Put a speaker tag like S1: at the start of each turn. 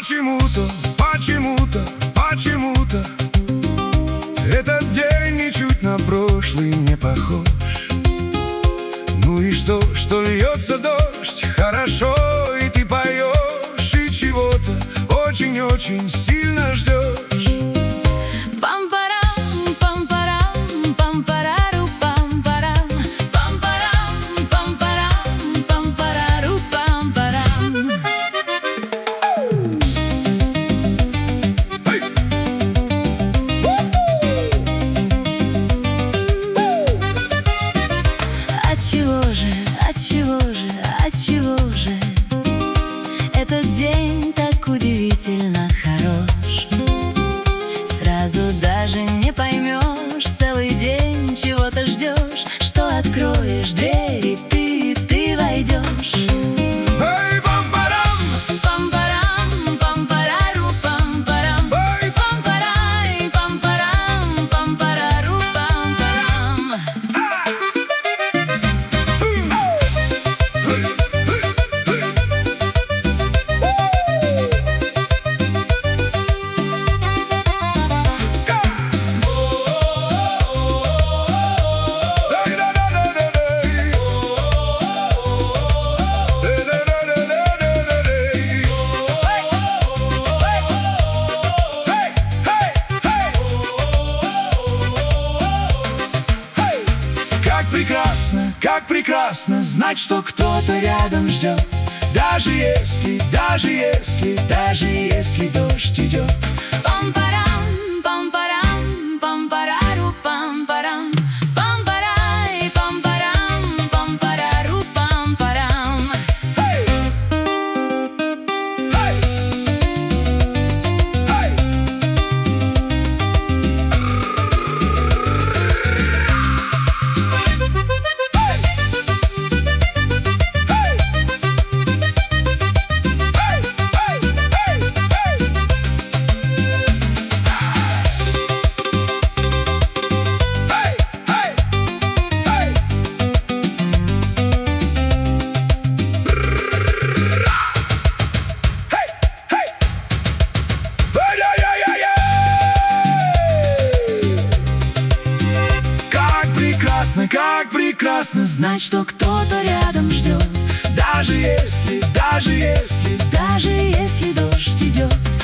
S1: Почему-то, почему-то, почему-то этот день ничуть на прошлый не похож. Ну и что льется дождь, хорошо, и ты поешь, и чего-то очень-очень сильно ждешь.
S2: Пам-парам, пам-парам, пам-парару, пам-парам, пам-парам, пам-парам, пам-парару, пам-парам. Отчего же этот день так удивительно хорош? Сразу даже не поймешь, целый день чего-то ждешь, что откроешь дверь, и ты войдешь.
S1: Эй, пам-парам!
S2: Пам-парам, пам-парару, пам-парам.
S1: Эй!
S2: Пам-парай, пам-парам, пам-парару, пам-парам.
S1: Как прекрасно знать, что кто-то рядом ждет, даже если дождь идет.
S2: Пам-парам, пам-парам, пам-парару, пам-парам. Пам-парай, пам-парам, пам-парару, пам-парам.
S1: Эй! Эй! Эй! Как прекрасно знать, что кто-то рядом ждет, даже если дождь идет.